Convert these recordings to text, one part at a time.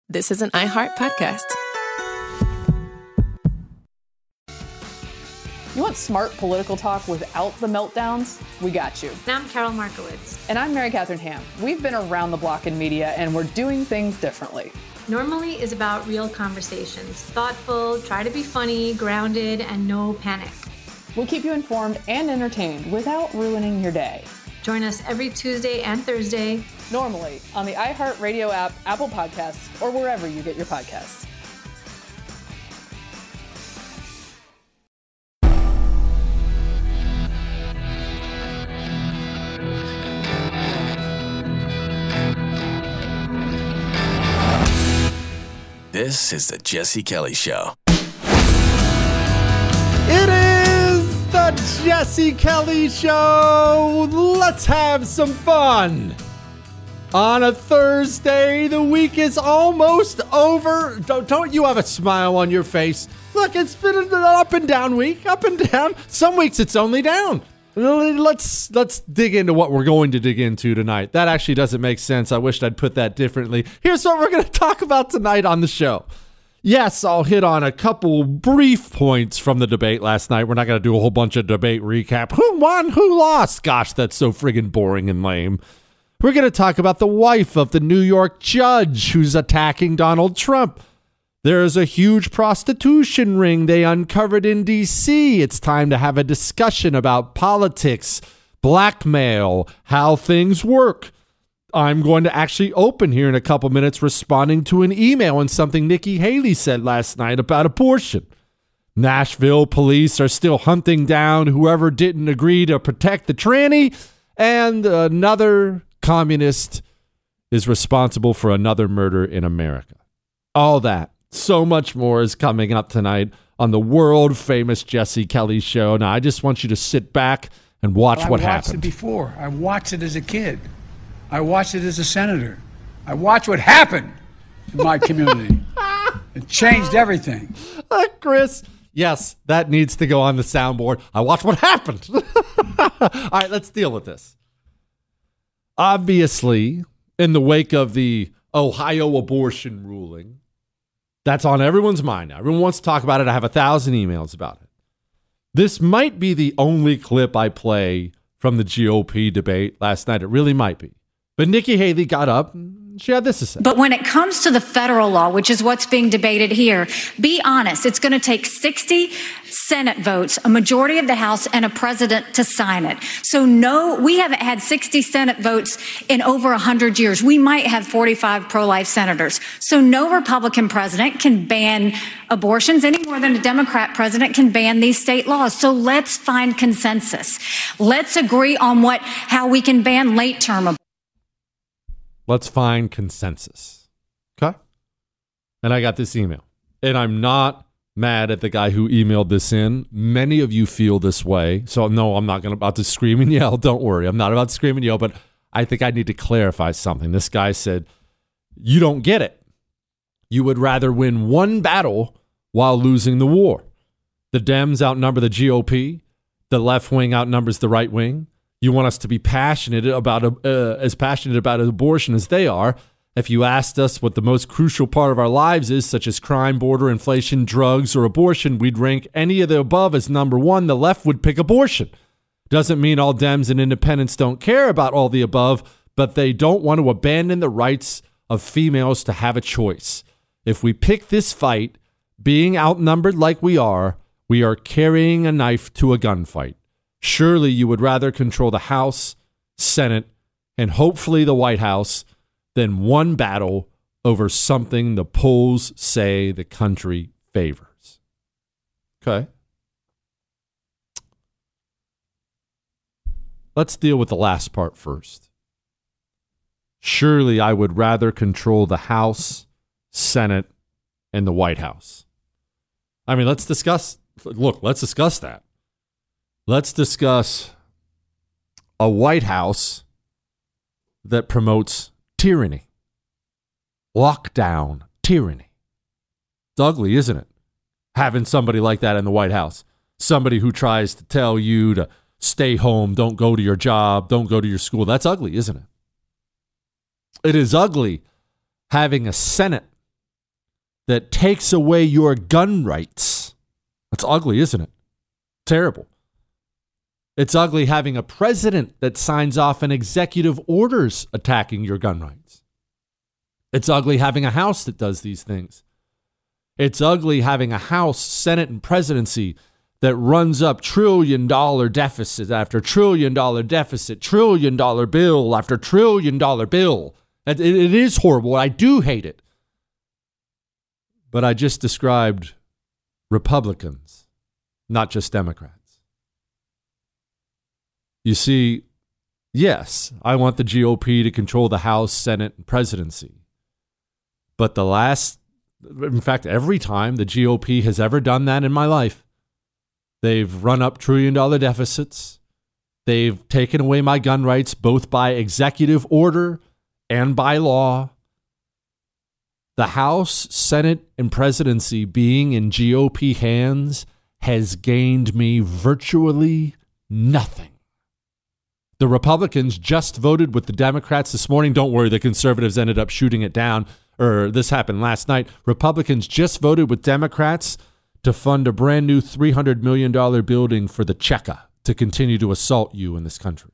this is an iHeart podcast. You want smart political talk without the meltdowns? We got you. And I'm Carol Markowitz. And I'm Mary Catherine Ham. We've been around the block in media, and we're doing things differently. Normally is about real conversations. Thoughtful, try to be funny, grounded, and no panic. We'll keep you informed and entertained without ruining your day. Join us every Tuesday and Thursday. Normally on the iHeartRadio app, Apple Podcasts, or wherever you get your podcasts. This is the Jesse Kelly Show. It is the Jesse Kelly Show. Let's have some fun. On a Thursday, the week is almost over. Don't you have a smile on your face? Look, it's been an up and down week, up and down. Some weeks it's only down. Let's dig into what we're going to dig into tonight. That actually doesn't make sense. I wished I'd put that differently. Here's what we're going to talk about tonight on the show. Yes, I'll hit on a couple brief points from the debate last night. We're not going to do a whole bunch of debate recap. Who won? Who lost? Gosh, that's so friggin' boring and lame. We're going to talk about the wife of the New York judge who's attacking Donald Trump. There's a huge prostitution ring they uncovered in D.C. It's time to have a discussion about politics, blackmail, how things work. I'm going to actually open here in a couple minutes responding to an email and something Nikki Haley said last night about abortion. Nashville police are still hunting down whoever didn't agree to protect the tranny, and another communist is responsible for another murder in America. All that. So much more is coming up tonight on the world famous Jesse Kelly Show. Now, I just want you to sit back and watch what happened. I watched it before. I watched it as a kid. I watched it as a senator. I watched what happened in my community. It changed everything. Chris, yes, that needs to go on the soundboard. I watched what happened. All right, let's deal with this. Obviously, in the wake of the Ohio abortion ruling, that's on everyone's mind now. Everyone wants to talk about it. I have 1,000 emails about it. This might be the only clip I play from the GOP debate last night. It really might be. But Nikki Haley got up. She had this to say. But when it comes to the federal law, which is what's being debated here, be honest, it's going to take 60 Senate votes, a majority of the House, and a president to sign it. So no, we haven't had 60 Senate votes in over 100 years. We might have 45 pro-life senators. So no Republican president can ban abortions any more than a Democrat president can ban these state laws. So let's find consensus. Let's agree on how we can ban late-term abortion. Let's find consensus. Okay? And I got this email. And I'm not mad at the guy who emailed this in. Many of you feel this way. So no, I'm not about to scream and yell. Don't worry. I'm not about to scream and yell, but I think I need to clarify something. This guy said, you don't get it. You would rather win one battle while losing the war. The Dems outnumber the GOP. The left wing outnumbers the right wing. You want us to be passionate about as passionate about abortion as they are. If you asked us what the most crucial part of our lives is, such as crime, border, inflation, drugs, or abortion, we'd rank any of the above as number one. The left would pick abortion. Doesn't mean all Dems and independents don't care about all the above, but they don't want to abandon the rights of females to have a choice. If we pick this fight, being outnumbered like we are carrying a knife to a gunfight. Surely you would rather control the House, Senate, and hopefully the White House than one battle over something the polls say the country favors. Okay. Let's deal with the last part first. Surely I would rather control the House, Senate, and the White House. I mean, let's discuss that. Let's discuss a White House that promotes tyranny, lockdown tyranny. It's ugly, isn't it? Having somebody like that in the White House, somebody who tries to tell you to stay home, don't go to your job, don't go to your school. That's ugly, isn't it? It is ugly having a Senate that takes away your gun rights. That's ugly, isn't it? Terrible. It's ugly having a president that signs off on executive orders attacking your gun rights. It's ugly having a House that does these things. It's ugly having a House, Senate, and presidency that runs up $1 trillion deficit after $1 trillion deficit, $1 trillion bill after $1 trillion bill. It is horrible. I do hate it. But I just described Republicans, not just Democrats. You see, yes, I want the GOP to control the House, Senate, and presidency. But in fact, every time the GOP has ever done that in my life, they've run up $1 trillion deficits. They've taken away my gun rights, both by executive order and by law. The House, Senate, and presidency being in GOP hands has gained me virtually nothing. The Republicans just voted with the Democrats this morning. Don't worry, the conservatives ended up shooting it down, or this happened last night. Republicans just voted with Democrats to fund a brand new $300 million building for the Cheka to continue to assault you in this country.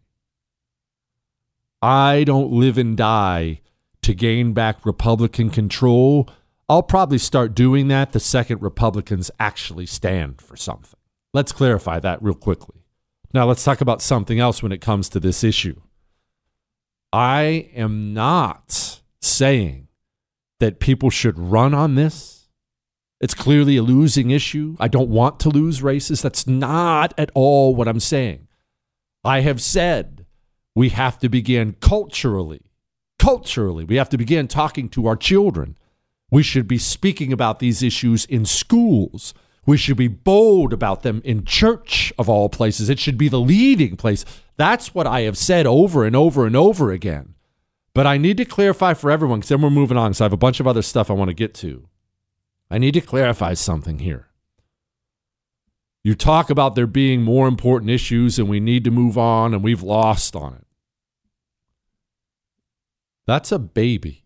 I don't live and die to gain back Republican control. I'll probably start doing that the second Republicans actually stand for something. Let's clarify that real quickly. Now let's talk about something else when it comes to this issue. I am not saying that people should run on this. It's clearly a losing issue. I don't want to lose races. That's not at all what I'm saying. I have said we have to begin culturally, we have to begin talking to our children. We should be speaking about these issues in schools. We should be bold about them in church, of all places. It should be the leading place. That's what I have said over and over and over again. But I need to clarify for everyone, because then we're moving on, because I have a bunch of other stuff I want to get to. I need to clarify something here. You talk about there being more important issues and we need to move on and we've lost on it. That's a baby.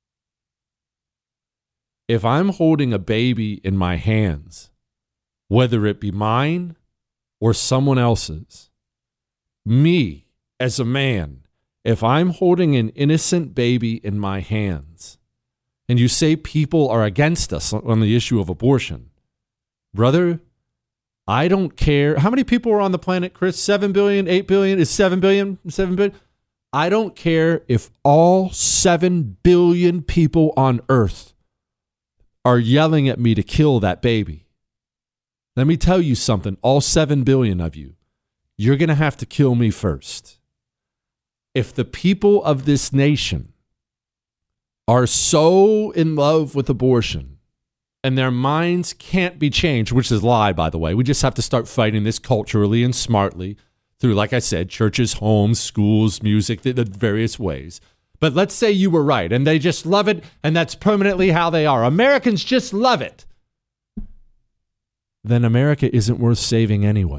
If I'm holding a baby in my hands, whether it be mine or someone else's, me as a man, if I'm holding an innocent baby in my hands, and you say people are against us on the issue of abortion, brother, I don't care. How many people are on the planet, Chris? 7 billion, 8 billion? Is 7 billion? 7 billion? I don't care if all 7 billion people on earth are yelling at me to kill that baby. Let me tell you something. All 7 billion of you, you're going to have to kill me first. If the people of this nation are so in love with abortion and their minds can't be changed, which is a lie, by the way. We just have to start fighting this culturally and smartly through, like I said, churches, homes, schools, music, the various ways. But let's say you were right and they just love it and that's permanently how they are. Americans just love it. Then America isn't worth saving anyway.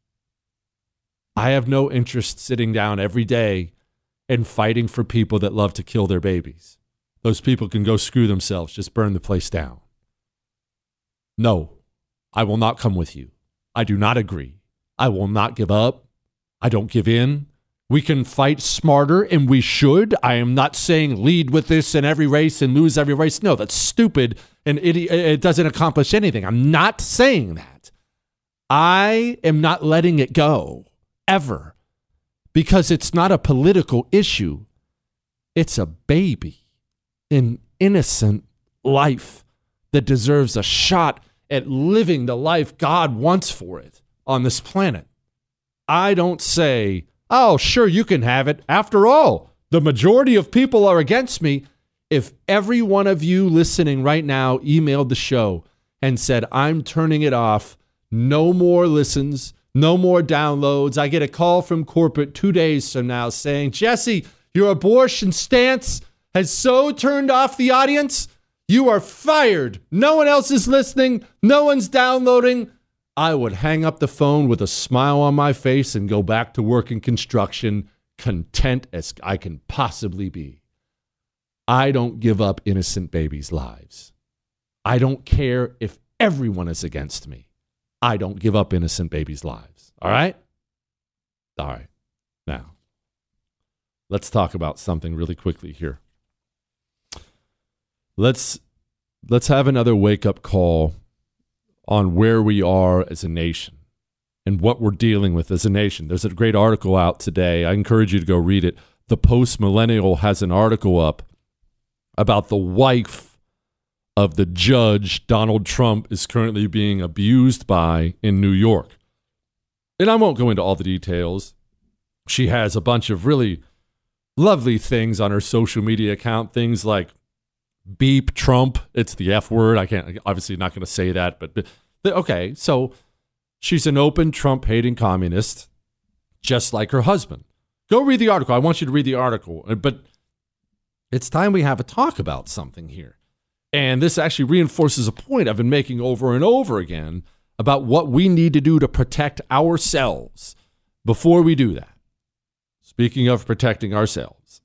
I have no interest sitting down every day and fighting for people that love to kill their babies. Those people can go screw themselves. Just burn the place down. No, I will not come with you. I do not agree. I will not give up. I don't give in. We can fight smarter, and we should. I am not saying lead with this in every race and lose every race. No, that's stupid, and it doesn't accomplish anything. I'm not saying that. I am not letting it go, ever, because it's not a political issue. It's a baby, an innocent life that deserves a shot at living the life God wants for it on this planet. I don't say, oh, sure, you can have it. After all, the majority of people are against me. If every one of you listening right now emailed the show and said, I'm turning it off, no more listens, no more downloads. I get a call from corporate 2 days from now saying, Jesse, your abortion stance has so turned off the audience. You are fired. No one else is listening. No one's downloading. I would hang up the phone with a smile on my face and go back to work in construction, content as I can possibly be. I don't give up innocent babies' lives. I don't care if everyone is against me. I don't give up innocent babies' lives. All right? All right. Now, let's talk about something really quickly here. Let's have another wake-up call on where we are as a nation and what we're dealing with as a nation. There's a great article out today. I encourage you to go read it. The Post-Millennial has an article up about the wife of the judge Donald Trump is currently being abused by in New York. And I won't go into all the details. She has a bunch of really lovely things on her social media account, things like beep Trump. It's the F word. I can't, obviously not going to say that, but okay. So she's an open Trump-hating communist, just like her husband. Go read the article. I want you to read the article. But it's time we have a talk about something here. And this actually reinforces a point I've been making over and over again about what we need to do to protect ourselves before we do that. Speaking of protecting ourselves,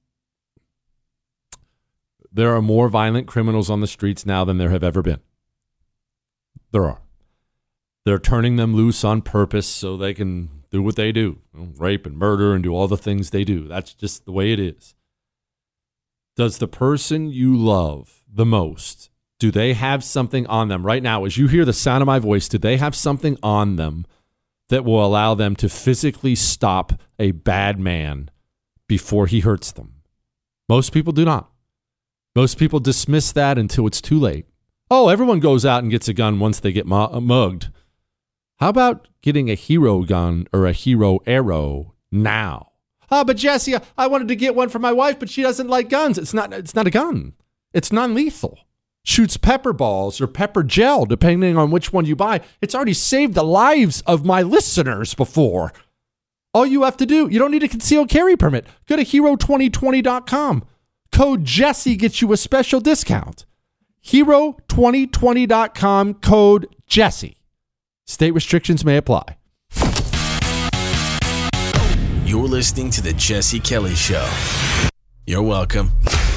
there are more violent criminals on the streets now than there have ever been. There are. They're turning them loose on purpose so they can do what they do, rape and murder and do all the things they do. That's just the way it is. Does the person you love the most, do they have something on them right now? As you hear the sound of my voice, do they have something on them that will allow them to physically stop a bad man before he hurts them? Most people do not. Most people dismiss that until it's too late. Oh, everyone goes out and gets a gun once they get mugged. How about getting a hero gun or a hero arrow now? Oh, but Jesse, I wanted to get one for my wife, but she doesn't like guns. It's not a gun. It's non-lethal. Shoots pepper balls or pepper gel, depending on which one you buy. It's already saved the lives of my listeners before. All you have to do, you don't need a concealed carry permit. Go to hero2020.com. Code Jesse gets you a special discount. Hero2020.com, code Jesse. State restrictions may apply. You're listening to The Jesse Kelly Show. You're welcome.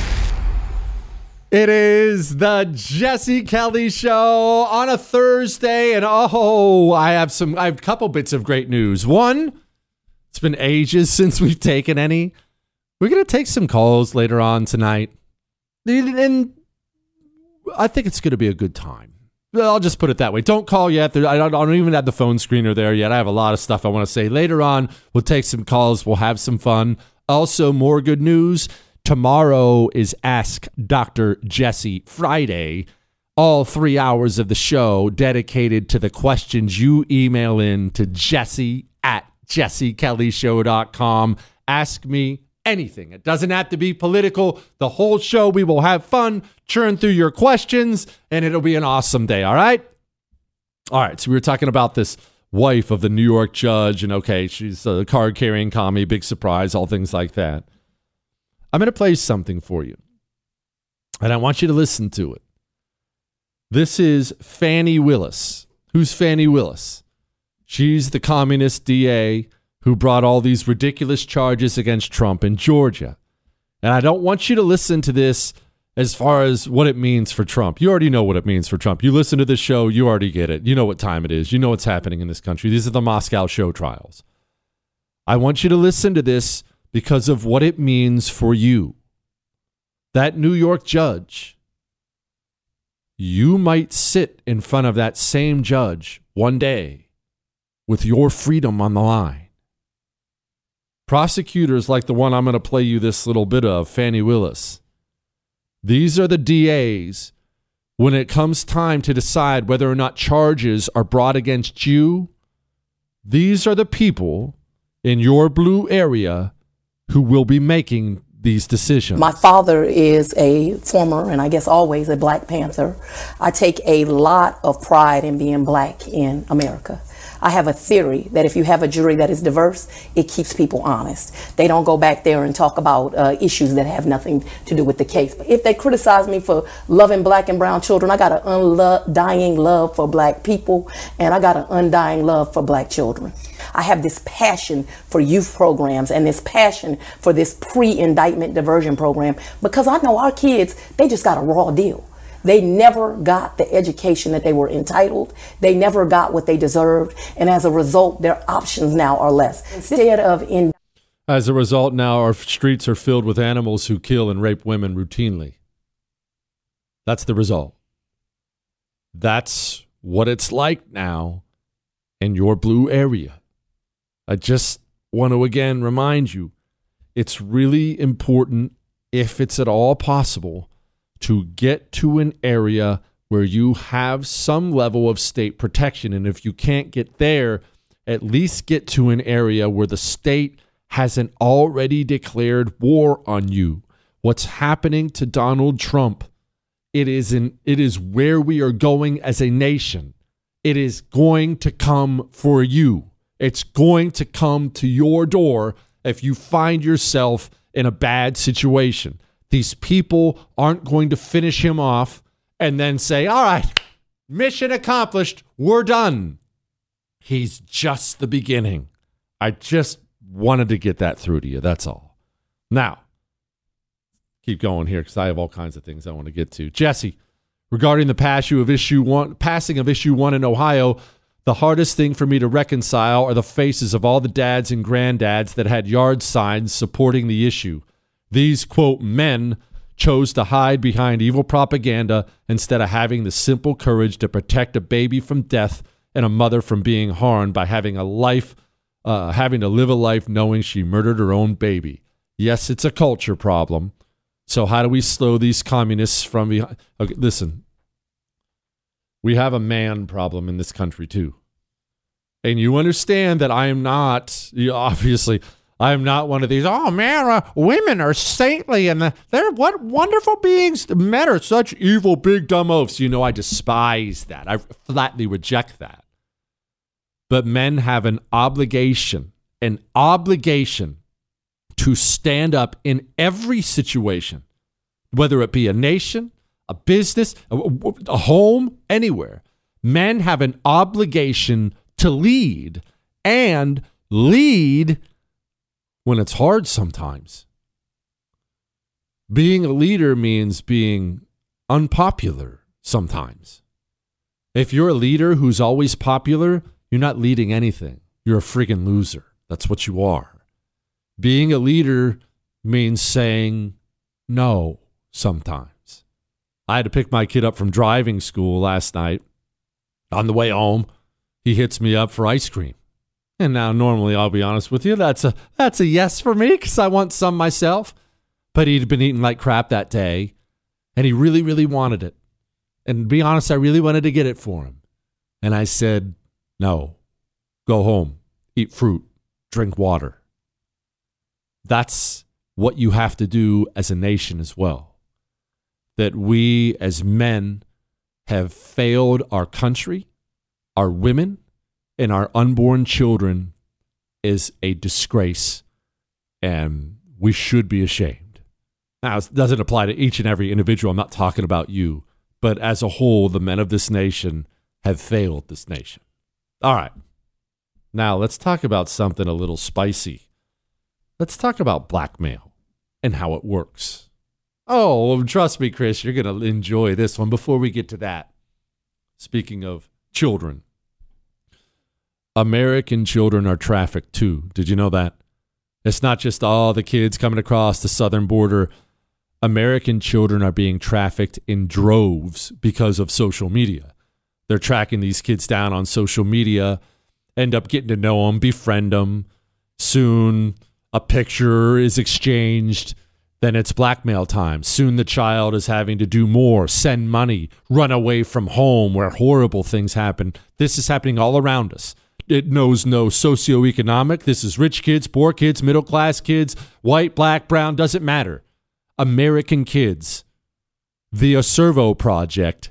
It is The Jesse Kelly Show on a Thursday, and I have a couple bits of great news. One, it's been ages since we've taken any. We're going to take some calls later on tonight, and I think it's going to be a good time. I'll just put it that way. Don't call yet. I don't even have the phone screener there yet. I have a lot of stuff I want to say. Later on, we'll take some calls. We'll have some fun. Also, more good news. Tomorrow is Ask Dr. Jesse Friday. All 3 hours of the show dedicated to the questions you email in to jesse@jessekellyshow.com. Ask me anything. It doesn't have to be political. The whole show, we will have fun, churn through your questions, and it'll be an awesome day, all right? All right, so we were talking about this wife of the New York judge, and okay, she's a card-carrying commie, big surprise, all things like that. I'm going to play something for you, and I want you to listen to it. This is Fani Willis. Who's Fani Willis? She's the communist DA who brought all these ridiculous charges against Trump in Georgia. And I don't want you to listen to this as far as what it means for Trump. You already know what it means for Trump. You listen to this show, you already get it. You know what time it is. You know what's happening in this country. These are the Moscow show trials. I want you to listen to this because of what it means for you. That New York judge, you might sit in front of that same judge one day with your freedom on the line. Prosecutors like the one I'm going to play you this little bit of, Fani Willis. These are the DAs when it comes time to decide whether or not charges are brought against you. These are the people in your blue area who will be making these decisions. My father is a former, and I guess always, a Black Panther. I take a lot of pride in being Black in America. I have a theory that if you have a jury that is diverse, it keeps people honest. They don't go back there and talk about issues that have nothing to do with the case. But if they criticize me for loving Black and brown children, I got an undying love for Black people, and I got an undying love for Black children. I have this passion for youth programs and this passion for this pre-indictment diversion program because I know our kids, they just got a raw deal. They never got the education that they were entitled. They never got what they deserved. And as a result, their options now are less. Instead of As a result, now our streets are filled with animals who kill and rape women routinely. That's the result. That's what it's like now in your blue area. I just want to again remind you, it's really important, if it's at all possible, to get to an area where you have some level of state protection. And if you can't get there, at least get to an area where the state hasn't already declared war on you. What's happening to Donald Trump, it is where we are going as a nation. It is going to come for you. It's going to come to your door if you find yourself in a bad situation. These people aren't going to finish him off and then say, all right, mission accomplished, we're done. He's just the beginning. I just wanted to get that through to you. That's all. Now, keep going here because I have all kinds of things I want to get to. Jesse, regarding the passing of issue 1 in Ohio, the hardest thing for me to reconcile are the faces of all the dads and granddads that had yard signs supporting the issue. These, quote, men chose to hide behind evil propaganda instead of having the simple courage to protect a baby from death and a mother from being harmed by having to live a life knowing she murdered her own baby. Yes, it's a culture problem. So how do we slow these communists from behind? Okay, listen, we have a man problem in this country too. And you understand that I am not, obviously, I am not one of these, oh man, women are saintly and they're what wonderful beings. Men are such evil, big, dumb oafs. You know, I despise that. I flatly reject that. But men have an obligation to stand up in every situation, whether it be a nation, a business, a home, anywhere. Men have an obligation to lead, and lead when it's hard sometimes. Being a leader means being unpopular sometimes. If you're a leader who's always popular, you're not leading anything. You're a friggin' loser. That's what you are. Being a leader means saying no sometimes. I had to pick my kid up from driving school last night. On the way home, he hits me up for ice cream. And now normally, I'll be honest with you, that's a yes for me because I want some myself. But he'd been eating like crap that day, and he really, really wanted it. And to be honest, I really wanted to get it for him. And I said, no, go home, eat fruit, drink water. That's what you have to do as a nation as well. That we as men have failed our country, our women, and our unborn children is a disgrace, and we should be ashamed. Now, it doesn't apply to each and every individual. I'm not talking about you. But as a whole, the men of this nation have failed this nation. All right. Now, let's talk about something a little spicy. Let's talk about blackmail and how it works. Oh, trust me, Chris, you're going to enjoy this one. Before we get to that, speaking of children, American children are trafficked too. Did you know that? It's not just all the kids coming across the southern border. American children are being trafficked in droves because of social media. They're tracking these kids down on social media, end up getting to know them, befriend them. Soon a picture is exchanged. Then it's blackmail time. Soon the child is having to do more, send money, run away from home where horrible things happen. This is happening all around us. It knows no socioeconomic. This is rich kids, poor kids, middle class kids, white, black, brown, doesn't matter. American kids. The Aservo Project,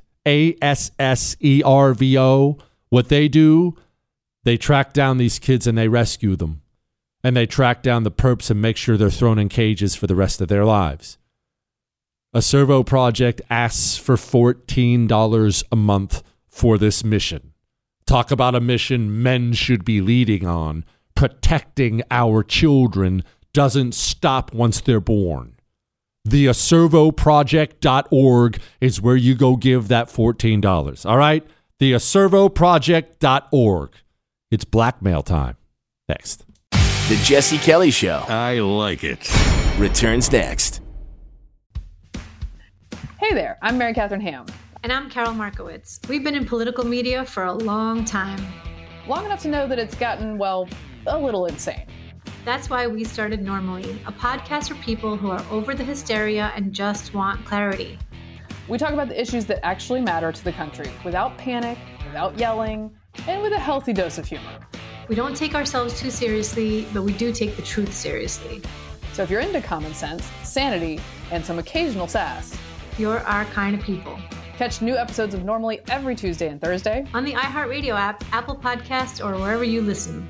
ASSERVO, what they do, they track down these kids and they rescue them. And they track down the perps and make sure they're thrown in cages for the rest of their lives. Aservo Project asks for $14 a month for this mission. Talk about a mission men should be leading on. Protecting our children doesn't stop once they're born. theacervoproject.org is where you go give that $14. All right? theacervoproject.org. It's blackmail time. Next. The Jesse Kelly Show I like it. returns next. Hey there, I'm Mary Catherine Ham. And I'm Carol Markowitz. We've been in political media for a long time. Long enough to know that it's gotten, well, a little insane. That's why we started Normally, a podcast for people who are over the hysteria and just want clarity. We talk about the issues that actually matter to the country without panic, without yelling, and with a healthy dose of humor. We don't take ourselves too seriously, but we do take the truth seriously. So if you're into common sense, sanity, and some occasional sass, You're our kind of people. catch new episodes of Normally every Tuesday and Thursday. On the iHeartRadio app, Apple Podcasts, or wherever you listen.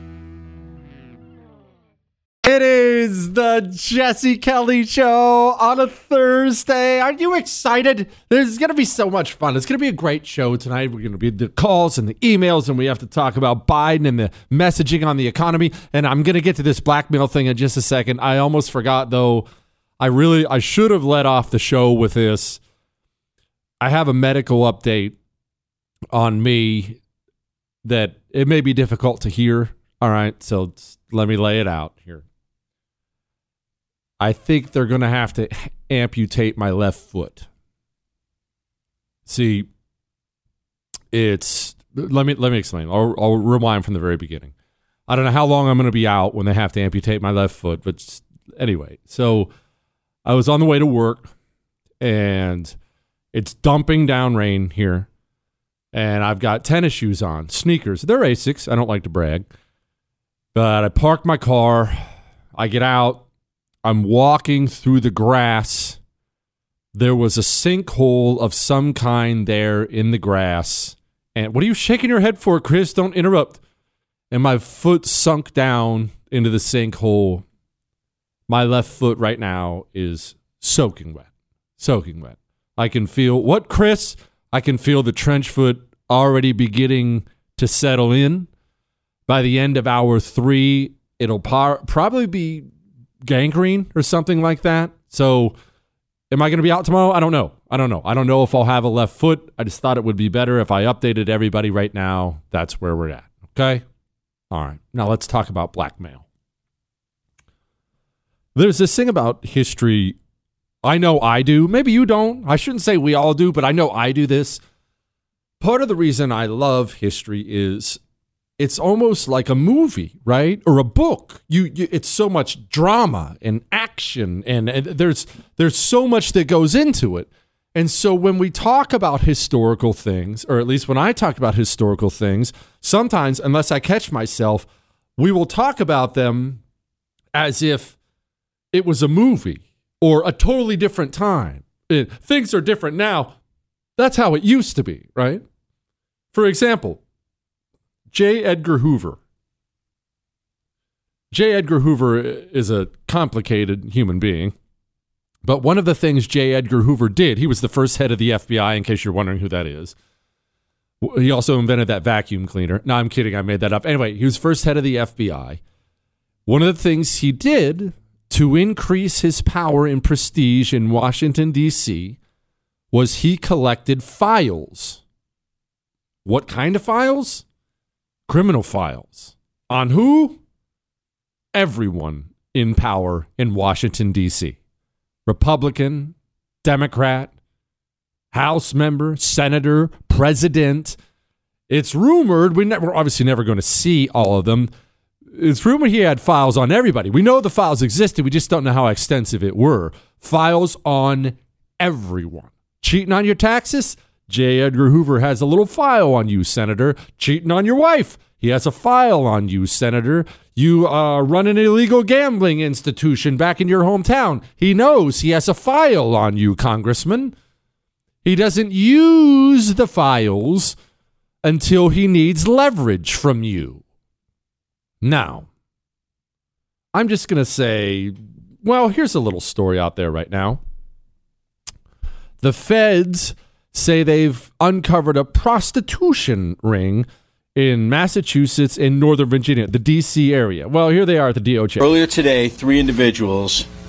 It is the Jesse Kelly Show on a Thursday. Are you excited? There's going to be so much fun. It's going to be a great show tonight. We're going to be the calls and the emails, and we have to talk about Biden and the messaging on the economy. And I'm going to get to this blackmail thing in just a second. I almost forgot, though. I should have let off the show with this. I have a medical update on me that it may be difficult to hear. All right, so let me lay it out here. I think they're going to have to amputate my left foot. See, let me explain. I'll rewind from the very beginning. I don't know how long I'm going to be out when they have to amputate my left foot, but anyway, so I was on the way to work, and it's dumping down rain here, and I've got tennis shoes on, sneakers. They're Asics. I don't like to brag, but I park my car. I get out. I'm walking through the grass. There was a sinkhole of some kind there in the grass. And what are you shaking your head for, Chris? Don't interrupt. And my foot sunk down into the sinkhole. My left foot right now is soaking wet. Soaking wet. I can feel, what, Chris? I can feel the trench foot already beginning to settle in. By the end of hour 3, it'll probably be gangrene or something like that. So am I going to be out tomorrow? I don't know. I don't know if I'll have a left foot. I just thought it would be better if I updated everybody right now. That's where we're at. Okay? All right. Now let's talk about blackmail. There's this thing about history. I know I do. Maybe you don't. I shouldn't say we all do, but I know I do this. Part of the reason I love history is it's almost like a movie, right? Or a book. It's so much drama and action, and there's so much that goes into it. And so when we talk about historical things, or at least when I talk about historical things, sometimes, unless I catch myself, we will talk about them as if it was a movie or a totally different time. Things are different now. That's how it used to be, right? For example, J. Edgar Hoover. J. Edgar Hoover is a complicated human being, but one of the things J. Edgar Hoover did, he was the first head of the FBI, in case you're wondering who that is. He also invented that vacuum cleaner. No, I'm kidding. I made that up. Anyway, he was first head of the FBI. One of the things he did to increase his power and prestige in Washington, D.C., was he collected files. What kind of files? Criminal files. On who? Everyone in power in Washington, D.C. Republican, Democrat, House member, senator, president. It's rumored, we're obviously never going to see all of them. It's rumored he had files on everybody. We know the files existed. We just don't know how extensive it were. Files on everyone. Cheating on your taxes? J. Edgar Hoover has a little file on you, Senator. Cheating on your wife? He has a file on you, Senator. You run an illegal gambling institution back in your hometown. He knows he has a file on you, Congressman. He doesn't use the files until he needs leverage from you. Now, I'm just going to say, well, here's a little story out there right now. The feds say they've uncovered a prostitution ring in Massachusetts and Northern Virginia, the D.C. area. Well, here they are at the DOJ. Earlier today, 3 individuals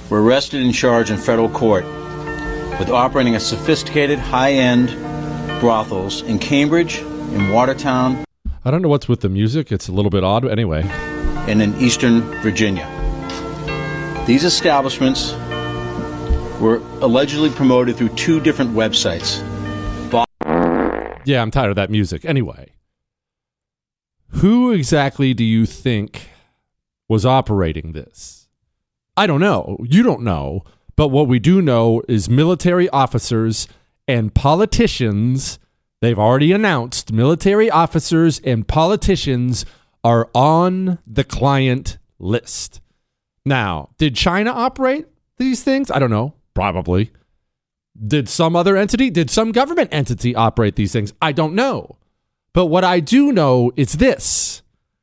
were arrested and charged in federal court with operating a sophisticated, high-end brothels in Cambridge, in Watertown. I don't know what's with the music. It's a little bit odd. Anyway. And in Eastern Virginia. These establishments were allegedly promoted through 2 different websites. Yeah, I'm tired of that music. Anyway. Who exactly do you think was operating this? I don't know. You don't know. But what we do know is military officers and politicians, they've already announced military officers and politicians are on the client list. Now, did China operate these things? I don't know. Probably. Did some other entity, did some government entity operate these things? I don't know. But what I do know is this.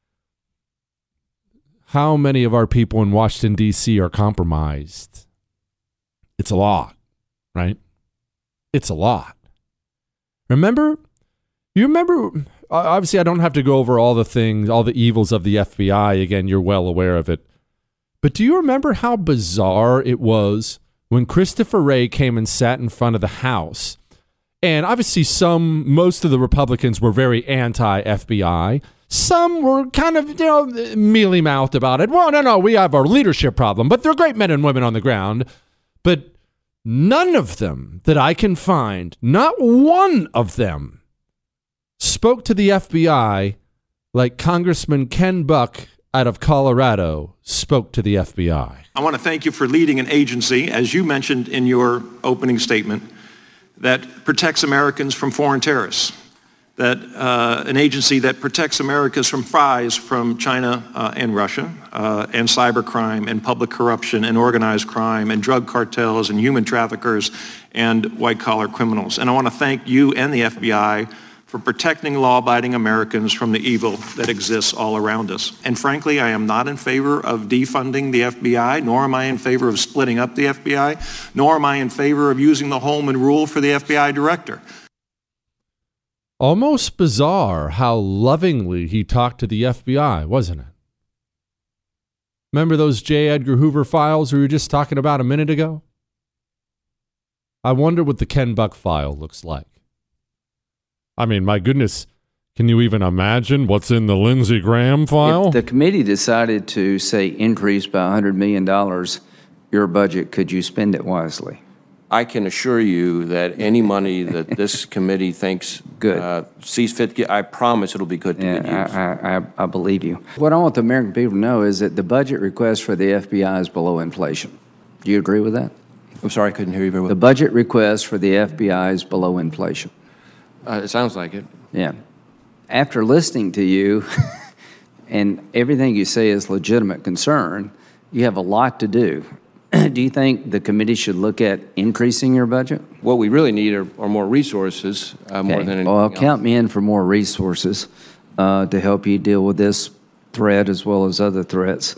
How many of our people in Washington, D.C. are compromised? It's a lot, right? It's a lot. You remember, obviously I don't have to go over all the things, all the evils of the FBI. Again, you're well aware of it. But do you remember how bizarre it was when Christopher Wray came and sat in front of the House? And obviously most of the Republicans were very anti-FBI. Some were kind of, mealy-mouthed about it. Well, no, we have our leadership problem, but they're great men and women on the ground. But none of them that I can find, not one of them, spoke to the FBI like Congressman Ken Buck out of Colorado spoke to the FBI. I want to thank you for leading an agency, as you mentioned in your opening statement, that protects Americans from foreign terrorists, that an agency that protects Americans from spies from China and Russia, and cybercrime and public corruption and organized crime and drug cartels and human traffickers and white-collar criminals. And I want to thank you and the FBI for protecting law-abiding Americans from the evil that exists all around us. And frankly, I am not in favor of defunding the FBI, nor am I in favor of splitting up the FBI, nor am I in favor of using the Holman Rule for the FBI director. Almost bizarre how lovingly he talked to the FBI, wasn't it? Remember those J. Edgar Hoover files we were just talking about a minute ago? I wonder what the Ken Buck file looks like. I mean, my goodness, can you even imagine what's in the Lindsey Graham file? If the committee decided to, say, increase by $100 million your budget, could you spend it wisely? I can assure you that any money that this committee thinks sees fit, I promise it'll be good to good use. I believe you. What I want the American people to know is that the budget request for the FBI is below inflation. Do you agree with that? I'm sorry, I couldn't hear you very well. The budget request for the FBI is below inflation. It sounds like it. Yeah. After listening to you, and everything you say is legitimate concern, you have a lot to do. Do you think the committee should look at increasing your budget? What we really need are more resources, more than anything else. Count me in for more resources to help you deal with this threat as well as other threats.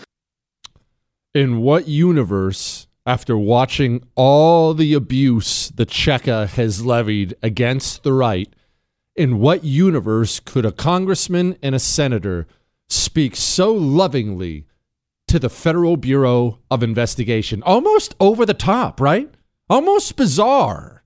In what universe, after watching all the abuse the Cheka has levied against the right, in what universe could a congressman and a senator speak so lovingly to the Federal Bureau of Investigation? Almost over the top, right? Almost bizarre.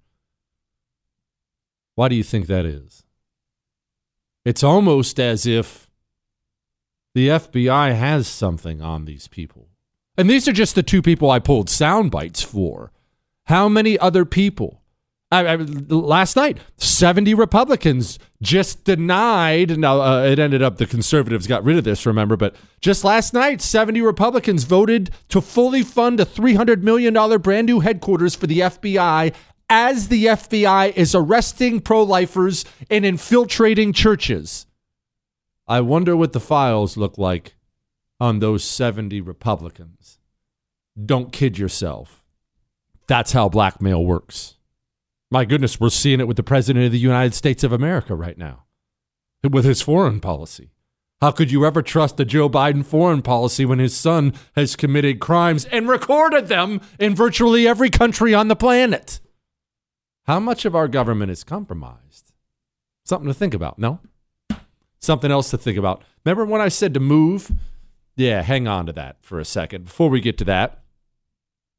Why do you think that is? It's almost as if the FBI has something on these people. And these are just the 2 people I pulled sound bites for. How many other people? Last night, 70 Republicans just denied. Now, it ended up the conservatives got rid of this, remember? But just last night, 70 Republicans voted to fully fund a $300 million brand new headquarters for the FBI as the FBI is arresting pro-lifers and infiltrating churches. I wonder what the files look like on those 70 Republicans. Don't kid yourself. That's how blackmail works. My goodness, we're seeing it with the President of the United States of America right now, with his foreign policy. How could you ever trust a Joe Biden foreign policy when his son has committed crimes and recorded them in virtually every country on the planet? How much of our government is compromised? Something to think about, no? Something else to think about. Remember when I said to move? Yeah, hang on to that for a second. Before we get to that,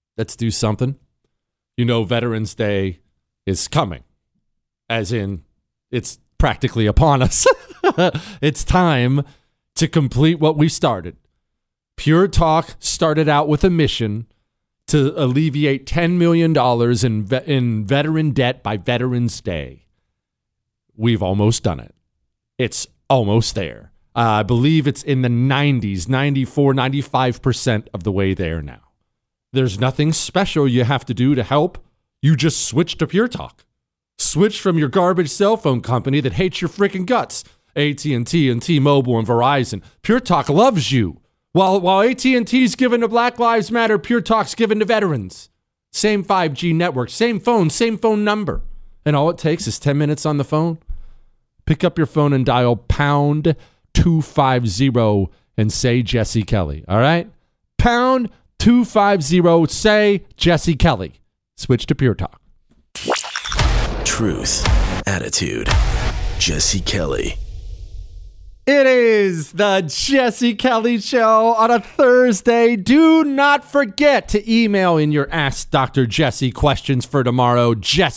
Let's do something. You know, Veterans Day is coming, as in it's practically upon us. It's time to complete what we started. Pure Talk started out with a mission to alleviate $10 million in veteran debt by Veterans Day. We've almost done it. It's almost there. I believe it's in the 90s, 94, 95% of the way there now. There's nothing special you have to do to help. You just switch to Pure Talk. Switch from your garbage cell phone company that hates your freaking guts. AT&T and T-Mobile and Verizon. Pure Talk loves you. While AT&T's given to Black Lives Matter, Pure Talk's given to veterans. Same 5G network, same phone number. And all it takes is 10 minutes on the phone. Pick up your phone and dial pound 250 and say Jesse Kelly. All right? Pound 250, say Jesse Kelly. Switch to Pure Talk. Truth, attitude, Jesse Kelly. It is the Jesse Kelly Show on a Thursday. Do not forget to email in your Ask Dr. Jesse questions for tomorrow.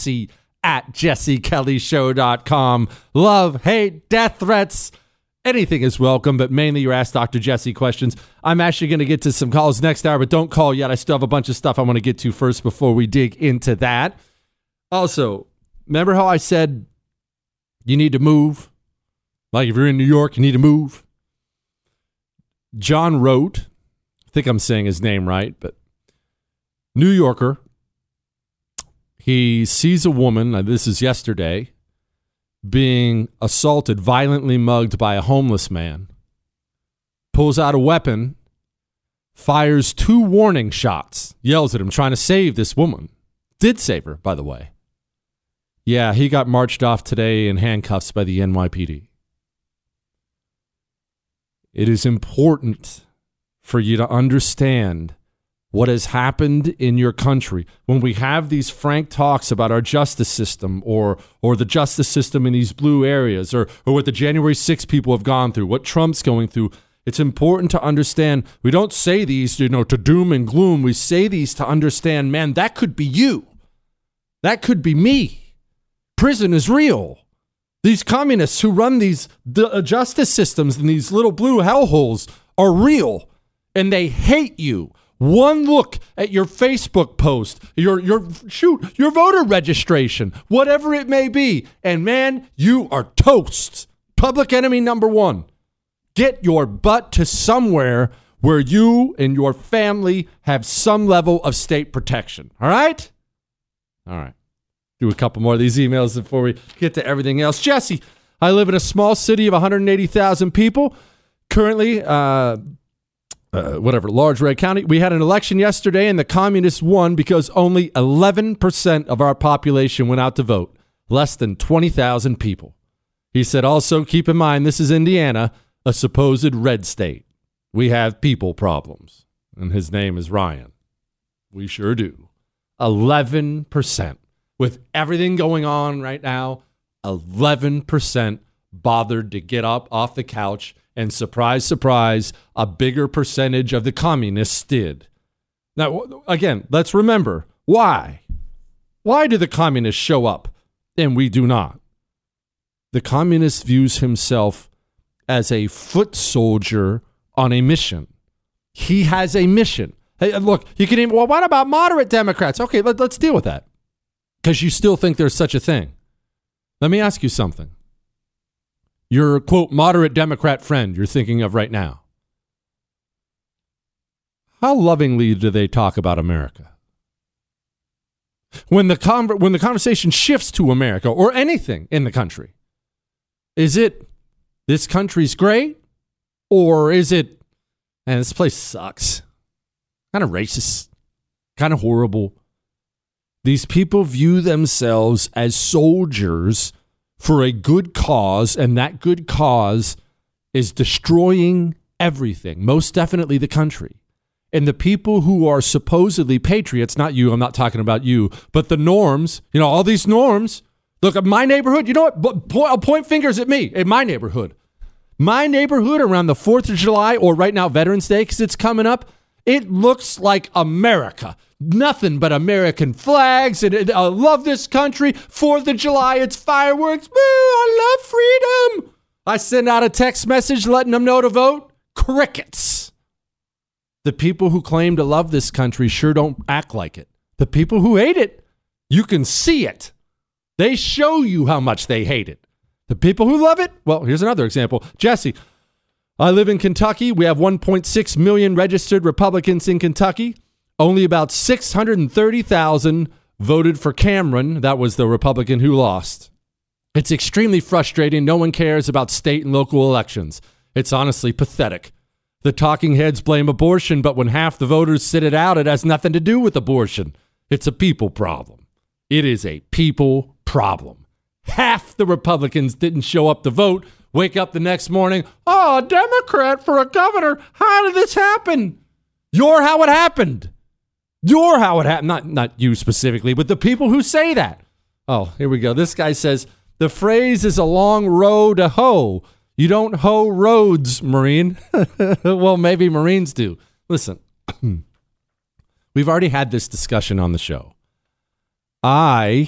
Jesse@jessekellyshow.com. Love, hate, death threats, anything is welcome, but mainly your Ask Dr. Jesse questions. I'm actually going to get to some calls next hour, but don't call yet. I still have a bunch of stuff I want to get to first before we dig into that. Also, remember how I said you need to move? Like if you're in New York, you need to move. John wrote, I think I'm saying his name right, but New Yorker. He sees a woman, this is yesterday, being assaulted, violently mugged by a homeless man. Pulls out a weapon, fires 2 warning shots, yells at him, trying to save this woman. Did save her, by the way. Yeah, he got marched off today in handcuffs by the NYPD. It is important for you to understand what has happened in your country. When we have these frank talks about our justice system or the justice system in these blue areas or what the January 6 people have gone through, what Trump's going through, it's important to understand we don't say these, to doom and gloom. We say these to understand, man, that could be you. That could be me. Prison is real. These communists who run these justice systems in these little blue hellholes are real, and they hate you. One look at your Facebook post, your voter registration, whatever it may be, and man, you are toast. Public enemy number 1. Get your butt to somewhere where you and your family have some level of state protection. All right? All right. Do a couple more of these emails before we get to everything else. Jesse, I live in a small city of 180,000 people. Currently, Large Red County. We had an election yesterday and the communists won because only 11% of our population went out to vote. Less than 20,000 people. He said, also keep in mind, this is Indiana, a supposed red state. We have people problems. And his name is Ryan. We sure do. 11%. With everything going on right now, 11% bothered to get up off the couch, and surprise, surprise, a bigger percentage of the communists did. Now, again, let's remember, why? Why do the communists show up and we do not? The communist views himself as a foot soldier on a mission. He has a mission. Hey, look, you can even, well, what about moderate Democrats? Okay, let's deal with that. Because you still think there's such a thing. Let me ask you something. Your, quote, moderate Democrat friend you're thinking of right now. How lovingly do they talk about America? When the conversation shifts to America or anything in the country, is it, this country's great? Or is it, man, this place sucks. Kind of racist. Kind of horrible. These people view themselves as soldiers for a good cause, and that good cause is destroying everything, most definitely the country. And the people who are supposedly patriots, not you, I'm not talking about you, but the norms, all these norms. Look, at my neighborhood, you know what? I'll point fingers at me, in my neighborhood. My neighborhood around the 4th of July, or right now Veterans Day, because it's coming up, It looks like America. Nothing but American flags, and I love this country. 4th of July, it's fireworks. Woo, I love freedom. I send out a text message letting them know to vote. Crickets. The people who claim to love this country sure don't act like it. The people who hate it, you can see it. They show you how much they hate it. The people who love it, well, here's another example. Jesse, I live in Kentucky. We have 1.6 million registered Republicans in Kentucky. Only about 630,000 voted for Cameron. That was the Republican who lost. It's extremely frustrating. No one cares about state and local elections. It's honestly pathetic. The talking heads blame abortion, but when half the voters sit it out, it has nothing to do with abortion. It's a people problem. It is a people problem. Half the Republicans didn't show up to vote. Wake up the next morning, oh, a Democrat for a governor. How did this happen? You're how it happened. You're how it happened. Not you specifically, but the people who say that. Oh, here we go. This guy says, the phrase is a long row to hoe. You don't hoe roads, Marine. Well, maybe Marines do. Listen, we've already had this discussion on the show. I'm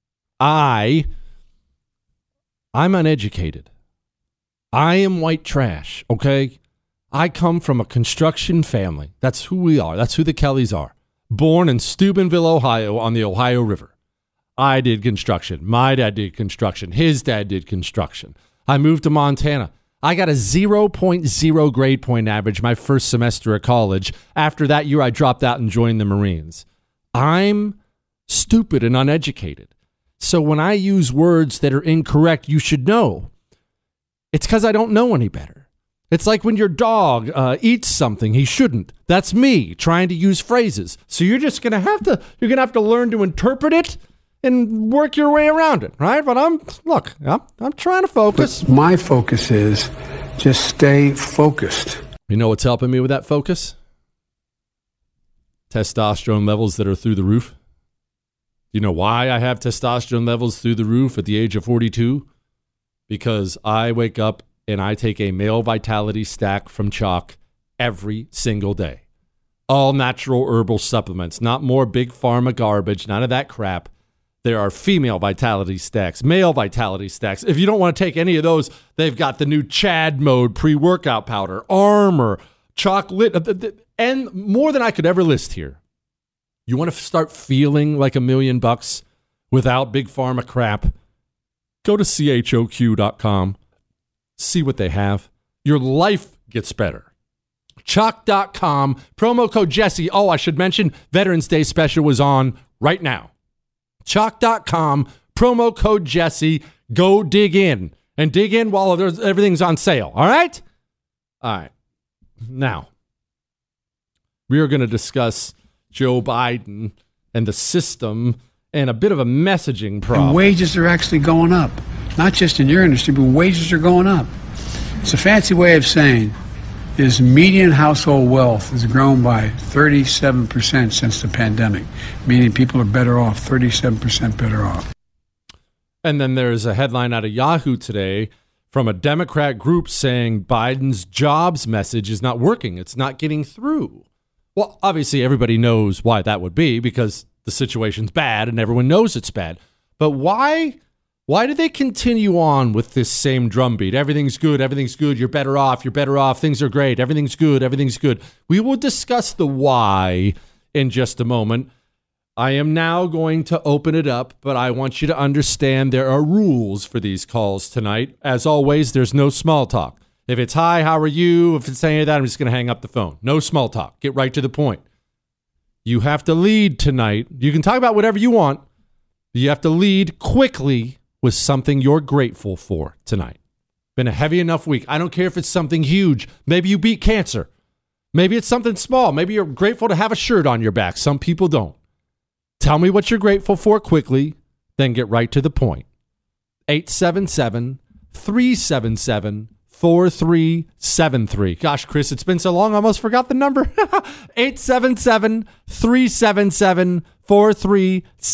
uneducated. I am white trash, okay? I come from a construction family. That's who we are. That's who the Kellys are. Born in Steubenville, Ohio, on the Ohio River. I did construction. My dad did construction. His dad did construction. I moved to Montana. I got a 0.0 grade point average my first semester of college. After that year, I dropped out and joined the Marines. I'm stupid and uneducated. So when I use words that are incorrect, you should know. It's because I don't know any better. It's like when your dog eats something he shouldn't. That's me trying to use phrases. So you're just going to have to learn to interpret it and work your way around it, right? But I'm trying to focus. But my focus is just stay focused. You know what's helping me with that focus? Testosterone levels that are through the roof. You know why I have testosterone levels through the roof at the age of 42? Because I wake up and I take a male vitality stack from Chalk every single day. All natural herbal supplements, not more big pharma garbage, none of that crap. There are female vitality stacks, male vitality stacks. If you don't want to take any of those, they've got the new Chad Mode pre-workout powder, Armor, chocolate, and more than I could ever list here. You want to start feeling like $1 million without big pharma crap? Go to choq.com. See what they have. Your life gets better. Chalk.com. Promo code Jesse. Oh, I should mention Veterans Day special was on right now. Chalk.com. Promo code Jesse. Go dig in. And dig in while everything's on sale. All right? All right. Now, we are going to discuss Joe Biden and the system and a bit of a messaging problem. And wages are actually going up. Not just in your industry, but wages are going up. It's a fancy way of saying is median household wealth has grown by 37% since the pandemic, meaning people are better off, 37% better off. And then there's a headline out of Yahoo today from a Democrat group saying Biden's jobs message is not working. It's not getting through. Well, obviously, everybody knows why that would be, because the situation's bad and everyone knows it's bad. But why do they continue on with this same drumbeat? Everything's good, you're better off, things are great, everything's good. We will discuss the why in just a moment. I am now going to open it up, but I want you to understand there are rules for these calls tonight. As always, there's no small talk. If it's hi, how are you? If it's any of that, I'm just going to hang up the phone. No small talk. Get right to the point. You have to lead tonight. You can talk about whatever you want. But you have to lead quickly with something you're grateful for tonight. Been a heavy enough week. I don't care if it's something huge. Maybe you beat cancer. Maybe it's something small. Maybe you're grateful to have a shirt on your back. Some people don't. Tell me what you're grateful for quickly, then get right to the point. 877-377-4373. Gosh, Chris, it's been so long, I almost forgot the number.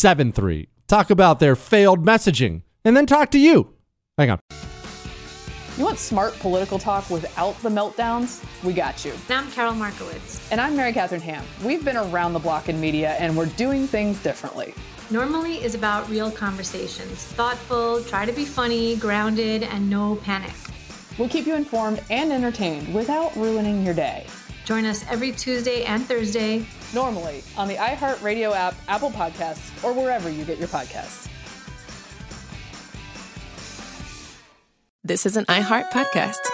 877-377-4373. Talk about their failed messaging, and then talk to you. Hang on. You want smart political talk without the meltdowns? We got you. And I'm Carol Markowitz. And I'm Mary Catherine Ham. We've been around the block in media, and we're doing things differently. Normally is about real conversations. Thoughtful, try to be funny, grounded, and no panic. We'll keep you informed and entertained without ruining your day. Join us every Tuesday and Thursday. Normally on the iHeartRadio app, Apple Podcasts, or wherever you get your podcasts. This is an iHeart podcast.